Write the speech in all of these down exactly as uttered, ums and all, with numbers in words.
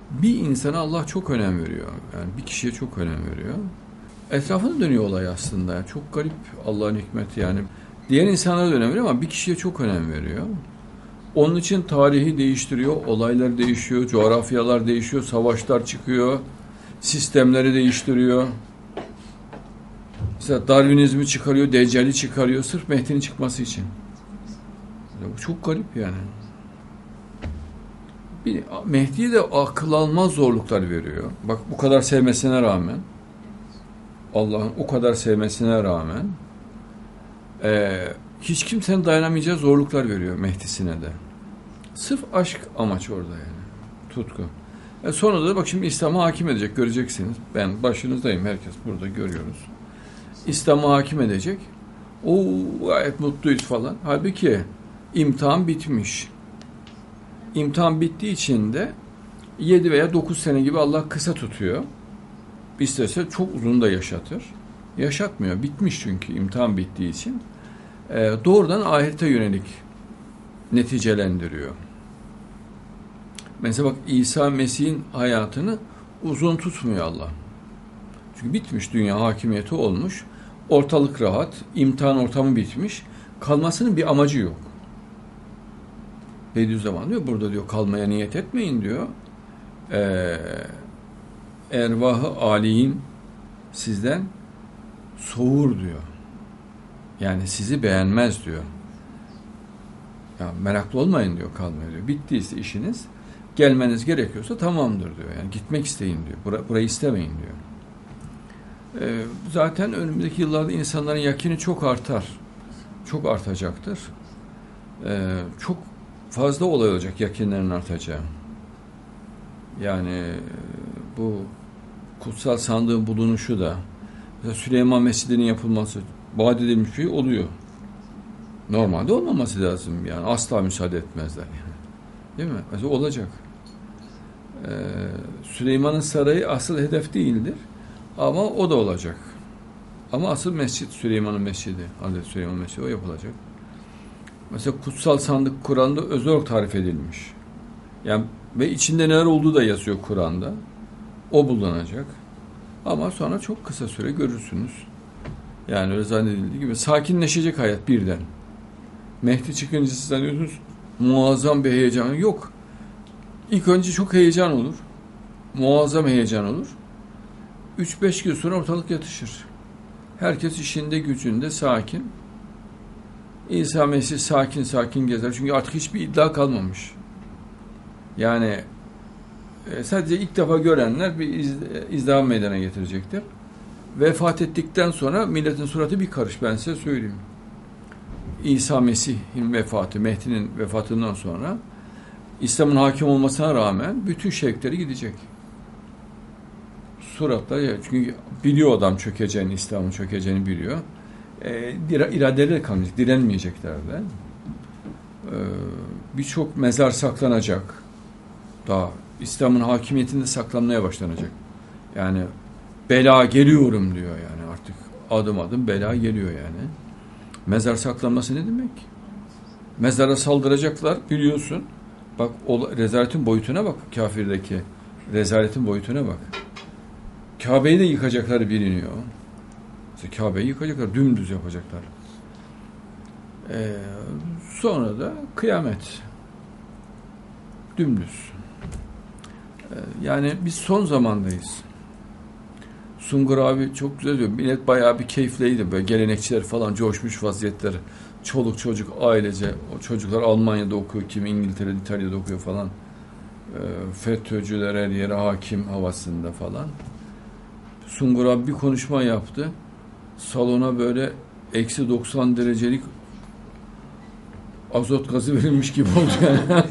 Bir insana Allah çok önem veriyor. Yani bir kişiye çok önem veriyor. Etrafına dönüyor olay aslında. Yani çok garip Allah'ın hikmeti yani. Diğer insanlara da önem veriyor ama bir kişiye çok önem veriyor. Onun için tarihi değiştiriyor, olaylar değişiyor, coğrafyalar değişiyor, savaşlar çıkıyor, sistemleri değiştiriyor. Mesela Darwinizmi çıkarıyor, Deccal'i çıkarıyor sırf Mehdi'nin çıkması için. Bu çok garip yani. Bir, Mehdi'ye de akıl almaz zorluklar veriyor. Bak bu kadar sevmesine rağmen, Allah'ın o kadar sevmesine rağmen e, hiç kimsenin dayanamayacağı zorluklar veriyor Mehdi'sine de. Sırf aşk amaç orada yani. Tutku. E sonra da bak şimdi İslam'a hakim edecek, göreceksiniz. Ben başınızdayım, herkes burada görüyoruz. İslam'a hakim edecek. O gayet mutluyuz falan. Halbuki imtihan bitmiş. İmtihan bittiği için de yedi veya dokuz sene gibi Allah kısa tutuyor. İsterse çok uzun da yaşatır. Yaşatmıyor. Bitmiş çünkü imtihan bittiği için. E, doğrudan ahirete yönelik neticelendiriyor. Mesela bak İsa Mesih'in hayatını uzun tutmuyor Allah. Çünkü bitmiş, dünya hakimiyeti olmuş. Ortalık rahat, imtihan ortamı bitmiş. Kalmasının bir amacı yok. Bediüzzaman diyor, burada diyor kalmaya niyet etmeyin diyor. Ee, ervah-ı âliyin sizden soğur diyor. Yani sizi beğenmez diyor. Ya meraklı olmayın diyor kalmaya diyor. Bittiyse işiniz, gelmeniz gerekiyorsa tamamdır diyor. Yani gitmek isteyin diyor. Bur- burayı istemeyin diyor. Ee, zaten önümüzdeki yıllarda insanların yakini çok artar. Çok artacaktır. Ee, çok fazla olay olacak yakinlerin artacağı. Yani bu kutsal sandığın bulunuşu da mesela Süleyman Mescidi'nin yapılması vaat edilmiş bir şey oluyor. Normalde olmaması lazım yani. Asla müsaade etmezler yani. Değil mi? Mesela olacak. Ee, Süleyman'ın sarayı asıl hedef değildir. Ama o da olacak. Ama asıl mescit Süleyman'ın mescidi. Hazreti Süleyman Mescidi o yapılacak. Mesela kutsal sandık Kur'an'da özel olarak tarif edilmiş. Yani ve içinde neler olduğu da yazıyor Kur'an'da. O bulunacak. Ama sonra çok kısa süre görürsünüz. Yani öyle zannedildiği gibi sakinleşecek hayat birden. Mehdi çıkınca siz zannediyorsunuz muazzam bir heyecan yok. İlk önce çok heyecan olur. Muazzam heyecan olur. üç beş gün sonra ortalık yatışır. Herkes işinde gücünde sakin. İsa Mesih sakin sakin gezer. Çünkü artık hiçbir iddia kalmamış. Yani sadece ilk defa görenler bir iz, izdiham meydana getirecektir. Vefat ettikten sonra milletin suratı bir karış, ben size söyleyeyim. İsa Mesih'in vefatı, Mehdi'nin vefatından sonra İslam'ın hakim olmasına rağmen bütün şevkleri gidecek. Suratlar ya, çünkü biliyor adam çökeceğini, İslam'ın çökeceğini biliyor. E, iradeleri kalmayacak, direnmeyecekler de. E, Birçok mezar saklanacak. Daha İslam'ın hakimiyetinde saklanmaya başlanacak. Yani bela geliyorum diyor yani artık. Adım adım bela geliyor yani. Mezar saklanması ne demek? Mezara saldıracaklar biliyorsun. Bak o rezaletin boyutuna bak, kafirdeki rezaletin boyutuna bak. Kabe'yi de yıkacakları biliniyor. İşte Kabe'yi yıkacaklar, dümdüz yapacaklar. Ee, sonra da kıyamet. Dümdüz. Ee, yani biz son zamandayız. Sungur abi çok güzel diyor. Millet bayağı bir keyifliydi. Böyle gelenekçiler falan coşmuş vaziyetler. Çoluk çocuk ailece. O çocuklar Almanya'da okuyor. Kimi İngiltere'de, İtalya'da okuyor falan. Ee, FETÖ'cüler her yere hakim havasında falan. Sungur abi bir konuşma yaptı. Salona böyle eksi doksan derecelik azot gazı verilmiş gibi oldu yani.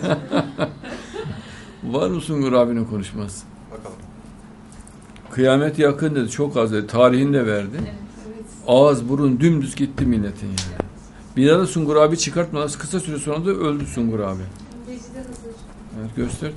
Var mı Sungur abinin konuşması? Bakalım. Kıyamet yakın dedi. Çok az dedi. Tarihini de verdi. Evet, evet. Ağız burun dümdüz gitti milletin yani. Bir daha da Sungur abi çıkartmadan kısa süre sonra da öldü Sungur abi. Evet, gösterdi.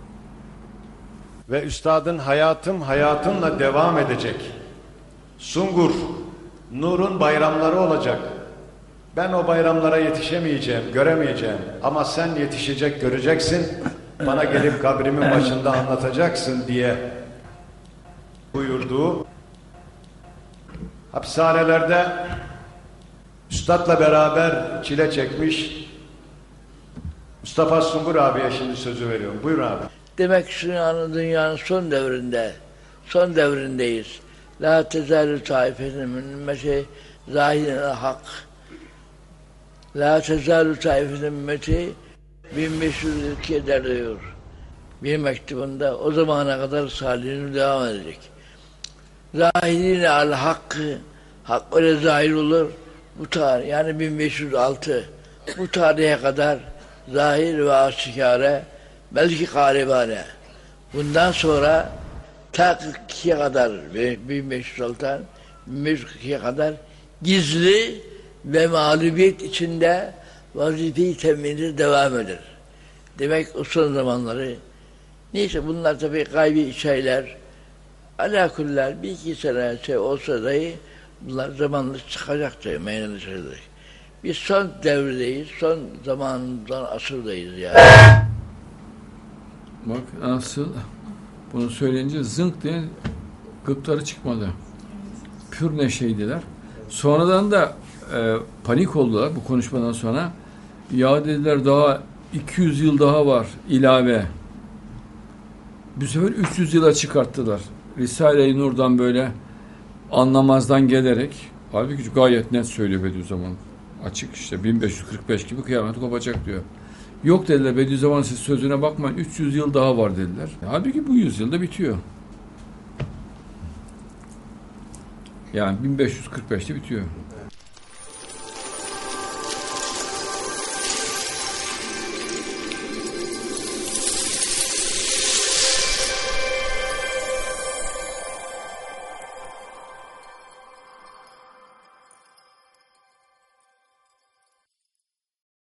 Ve üstadın hayatım hayatınla devam edecek. Sungur, nurun bayramları olacak. Ben o bayramlara yetişemeyeceğim, göremeyeceğim. Ama sen yetişecek, göreceksin. bana gelip kabrimin başında anlatacaksın diye buyurduğu, hapishanelerde üstadla beraber çile çekmiş Mustafa Sungur abiye şimdi sözü veriyorum. Buyur abi. Demek ki dünyanın, dünyanın son devrinde, son devrindeyiz. La tezalü taifetin min ümmeti zahirine hak. La tezalü taifetin ümmeti bin beş yüz yıl eder diyor. Bir mektubunda o zamana kadar salihini devam edecek. Zahirine al hakkı, hak öyle zahir olur. Bu tarih yani bin beş yüz altı bu tarihe kadar zahir ve aşikare belki galibane. Bundan sonra ta kırk ikiye kadar bin beş yüz altı bin beş yüz kırk ikiye kadar gizli ve mağlubiyet içinde vazife-i temini devam eder. Demek o son zamanları neyse bunlar tabii gaybi şeyler. Alâkuller bir iki sene şey olsa dahi bunlar zamanla çıkacaktır, meydana çıkacak. Biz son devredeyiz, son zamandan asırdayız yani. Bak nasıl bunu söyleyince zınk diye gıptarı çıkmadı. Pür neşeydiler. Sonradan da e, panik oldular bu konuşmadan sonra. Ya dediler daha iki yüz yıl daha var ilave. Bu sefer üç yüz yıla çıkarttılar. Risale-i Nur'dan böyle anlamazdan gelerek, halbuki gayet net söylüyor Bediüzzaman. Açık işte bin beş yüz kırk beş gibi kıyamet kopacak diyor. Yok dediler Bediüzzaman siz sözüne bakmayın üç yüz yıl daha var dediler. Halbuki bu yüzyılda bitiyor. Yani bin beş yüz kırk beşte bitiyor.